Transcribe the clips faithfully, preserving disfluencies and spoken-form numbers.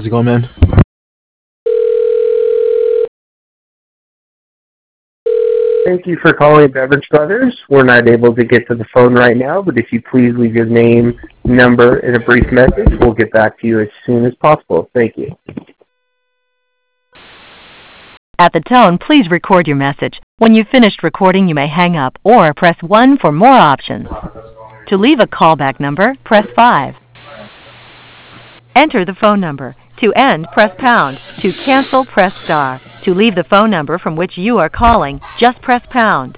How's it going, man? Thank you for calling Beverage Brothers. We're not able to get to the phone right now, but if you please leave your name, number, and a brief message, we'll get back to you as soon as possible. Thank you. At the tone, please record your message. When you've finished recording, you may hang up or press one for more options. To leave a callback number, press five. Enter the phone number. To end, press pound. To cancel, press star. To leave the phone number from which you are calling, just press pound.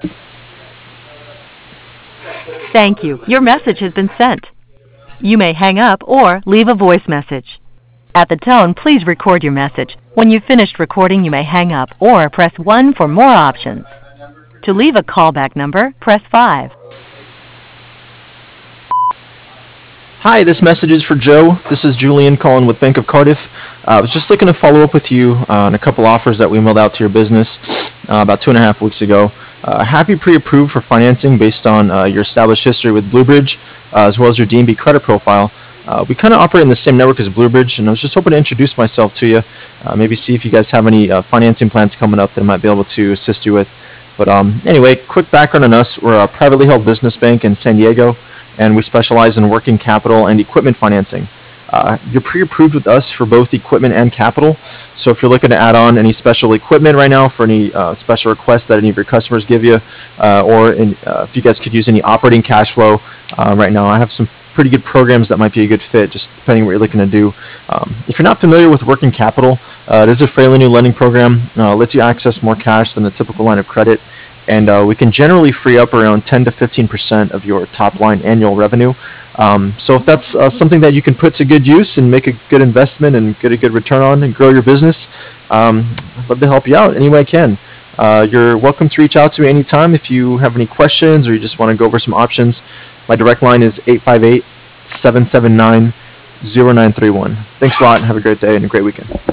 Thank you. Your message has been sent. You may hang up or leave a voice message. At the tone, please record your message. When you've finished recording, you may hang up or press one for more options. To leave a callback number, press five. Hi, this message is for Joe. This is Julian calling with Bank of Cardiff. Uh, I was just looking to follow up with you uh, on a couple offers that we mailed out to your business uh, about two and a half weeks ago. Uh, happy pre-approved for financing based on uh, your established history with Bluebridge, uh, as well as your D and B credit profile. Uh, we kind of operate in the same network as Bluebridge, and I was just hoping to introduce myself to you, uh, maybe see if you guys have any uh, financing plans coming up that I might be able to assist you with. But um, anyway, quick background on us. We're a privately held business bank in San Diego, and we specialize in working capital and equipment financing. Uh, you're pre-approved with us for both equipment and capital, so if you're looking to add on any special equipment right now for any uh, special requests that any of your customers give you, uh, or in, uh, if you guys could use any operating cash flow uh, right now, I have some pretty good programs that might be a good fit, just depending on what you're looking to do. Um, if you're not familiar with working capital, uh, it is a fairly new lending program. Uh, lets you access more cash than a typical line of credit, and uh, we can generally free up around ten to fifteen percent of your top line annual revenue. Um, so if that's uh, something that you can put to good use and make a good investment and get a good return on and grow your business, um, I'd love to help you out any way I can. Uh, you're welcome to reach out to me anytime if you have any questions or you just want to go over some options. My direct line is eight five eight, seven seven nine, zero nine three one. Thanks a lot and have a great day and a great weekend.